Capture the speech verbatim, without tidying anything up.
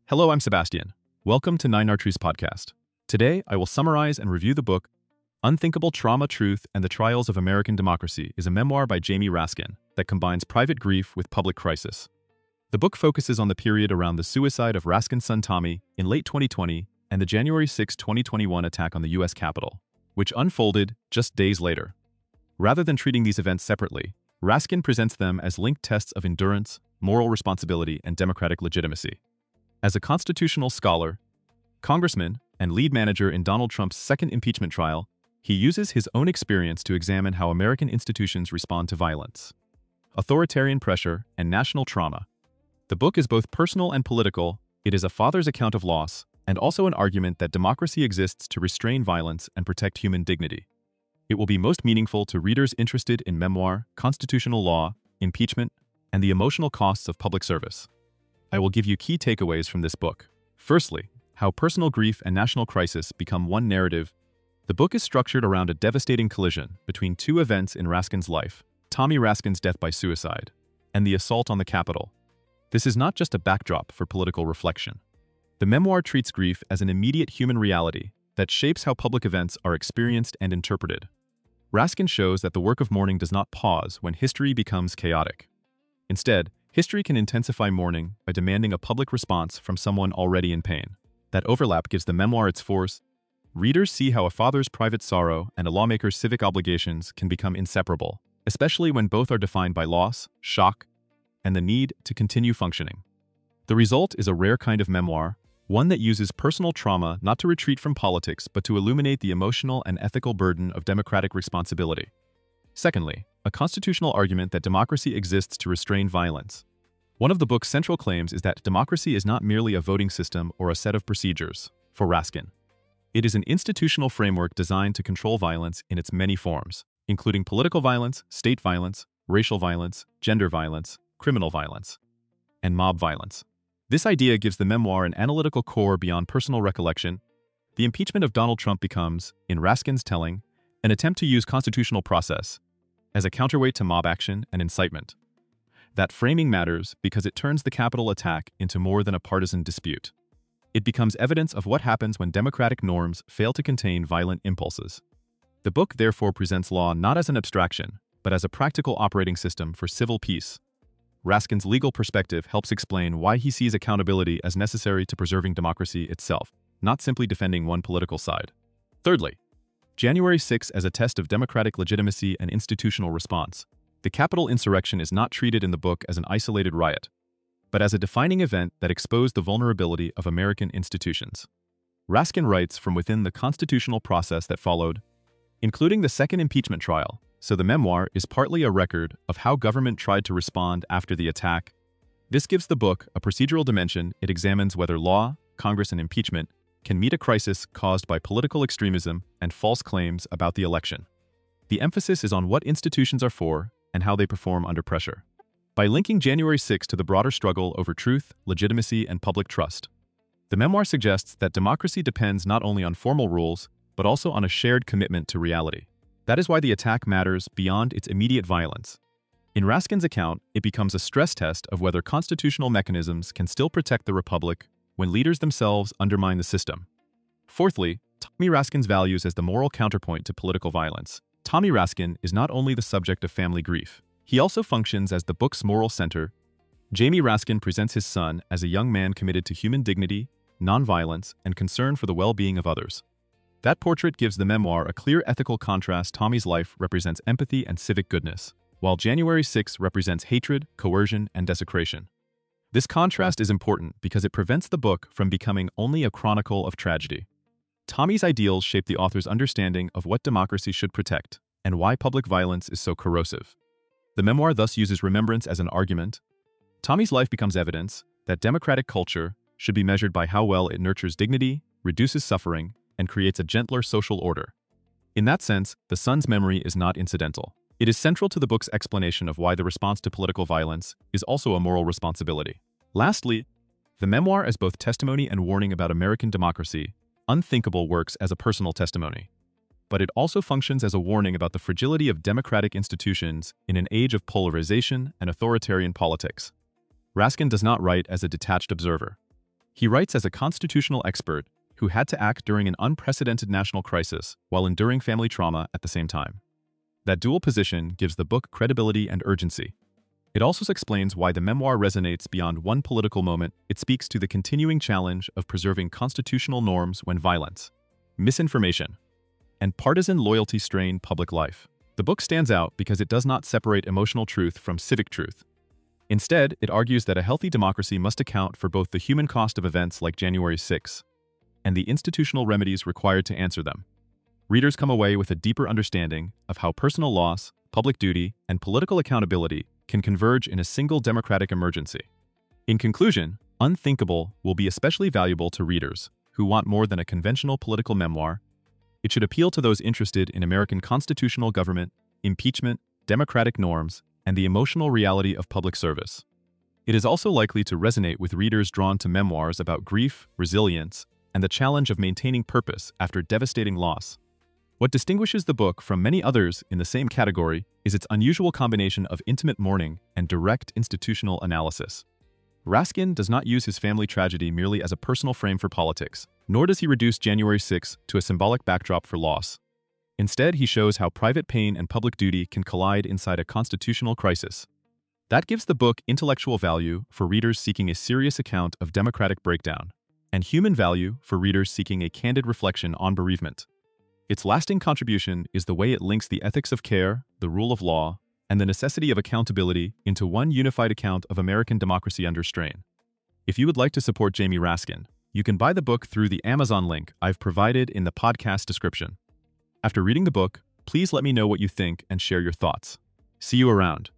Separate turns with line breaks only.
Hello, I'm Sebastian. Welcome to Nine Artries Podcast. Today, I will summarize and review the book Unthinkable Trauma, Truth, and the Trials of American Democracy is a memoir by Jamie Raskin that combines private grief with public crisis. The book focuses on the period around the suicide of Raskin's son Tommy in late twenty twenty and the January sixth, twenty twenty-one attack on the U S Capitol, which unfolded just days later. Rather than treating these events separately, Raskin presents them as linked tests of endurance, moral responsibility, and democratic legitimacy. As a constitutional scholar, congressman, and lead manager in Donald Trump's second impeachment trial, he uses his own experience to examine how American institutions respond to violence, authoritarian pressure, and national trauma. The book is both personal and political. It is a father's account of loss, and also an argument that democracy exists to restrain violence and protect human dignity. It will be most meaningful to readers interested in memoir, constitutional law, impeachment, and the emotional costs of public service. I will give you key takeaways from this book. Firstly, how personal grief and national crisis become one narrative. The book is structured around a devastating collision between two events in Raskin's life, Tommy Raskin's death by suicide, and the assault on the Capitol. This is not just a backdrop for political reflection. The memoir treats grief as an immediate human reality that shapes how public events are experienced and interpreted. Raskin shows that the work of mourning does not pause when history becomes chaotic. Instead, history can intensify mourning by demanding a public response from someone already in pain. That overlap gives the memoir its force. Readers see how a father's private sorrow and a lawmaker's civic obligations can become inseparable, especially when both are defined by loss, shock, and the need to continue functioning. The result is a rare kind of memoir, one that uses personal trauma not to retreat from politics but to illuminate the emotional and ethical burden of democratic responsibility. Secondly, a constitutional argument that democracy exists to restrain violence. One of the book's central claims is that democracy is not merely a voting system or a set of procedures, for Raskin. It is an institutional framework designed to control violence in its many forms, including political violence, state violence, racial violence, gender violence, criminal violence, and mob violence. This idea gives the memoir an analytical core beyond personal recollection. The impeachment of Donald Trump becomes, in Raskin's telling, an attempt to use constitutional process as a counterweight to mob action and incitement. That framing matters because it turns the Capitol attack into more than a partisan dispute. It becomes evidence of what happens when democratic norms fail to contain violent impulses. The book therefore presents law not as an abstraction, but as a practical operating system for civil peace. Raskin's legal perspective helps explain why he sees accountability as necessary to preserving democracy itself, not simply defending one political side. Thirdly, January sixth as a test of democratic legitimacy and institutional response. The Capitol insurrection is not treated in the book as an isolated riot, but as a defining event that exposed the vulnerability of American institutions. Raskin writes from within the constitutional process that followed, including the second impeachment trial, so the memoir is partly a record of how government tried to respond after the attack. This gives the book a procedural dimension. It examines whether law, Congress, and impeachment can meet a crisis caused by political extremism and false claims about the election. The emphasis is on what institutions are for and how they perform under pressure. By linking January sixth to the broader struggle over truth, legitimacy, and public trust, the memoir suggests that democracy depends not only on formal rules, but also on a shared commitment to reality. That is why the attack matters beyond its immediate violence. In Raskin's account, it becomes a stress test of whether constitutional mechanisms can still protect the republic when leaders themselves undermine the system. Fourthly, Tommy Raskin's values as the moral counterpoint to political violence. Tommy Raskin is not only the subject of family grief, he also functions as the book's moral center. Jamie Raskin presents his son as a young man committed to human dignity, nonviolence, and concern for the well-being of others. That portrait gives the memoir a clear ethical contrast. Tommy's life represents empathy and civic goodness, while January sixth represents hatred, coercion, and desecration. This contrast is important because it prevents the book from becoming only a chronicle of tragedy. Tommy's ideals shape the author's understanding of what democracy should protect and why public violence is so corrosive. The memoir thus uses remembrance as an argument. Tommy's life becomes evidence that democratic culture should be measured by how well it nurtures dignity, reduces suffering, and creates a gentler social order. In that sense, the son's memory is not incidental. It is central to the book's explanation of why the response to political violence is also a moral responsibility. Lastly, the memoir as both testimony and warning about American democracy. Unthinkable works as a personal testimony, but it also functions as a warning about the fragility of democratic institutions in an age of polarization and authoritarian politics. Raskin does not write as a detached observer. He writes as a constitutional expert who had to act during an unprecedented national crisis while enduring family trauma at the same time. That dual position gives the book credibility and urgency. It also explains why the memoir resonates beyond one political moment. It speaks to the continuing challenge of preserving constitutional norms when violence, misinformation, and partisan loyalty strain public life. The book stands out because it does not separate emotional truth from civic truth. Instead, it argues that a healthy democracy must account for both the human cost of events like January sixth and the institutional remedies required to answer them. Readers come away with a deeper understanding of how personal loss, public duty, and political accountability can converge in a single democratic emergency. In conclusion, Unthinkable will be especially valuable to readers who want more than a conventional political memoir. It should appeal to those interested in American constitutional government, impeachment, democratic norms, and the emotional reality of public service. It is also likely to resonate with readers drawn to memoirs about grief, resilience, and the challenge of maintaining purpose after devastating loss. What distinguishes the book from many others in the same category is its unusual combination of intimate mourning and direct institutional analysis. Raskin does not use his family tragedy merely as a personal frame for politics, nor does he reduce January sixth to a symbolic backdrop for loss. Instead, he shows how private pain and public duty can collide inside a constitutional crisis. That gives the book intellectual value for readers seeking a serious account of democratic breakdown, and human value for readers seeking a candid reflection on bereavement. Its lasting contribution is the way it links the ethics of care, the rule of law, and the necessity of accountability into one unified account of American democracy under strain. If you would like to support Jamie Raskin, you can buy the book through the Amazon link I've provided in the podcast description. After reading the book, please let me know what you think and share your thoughts. See you around.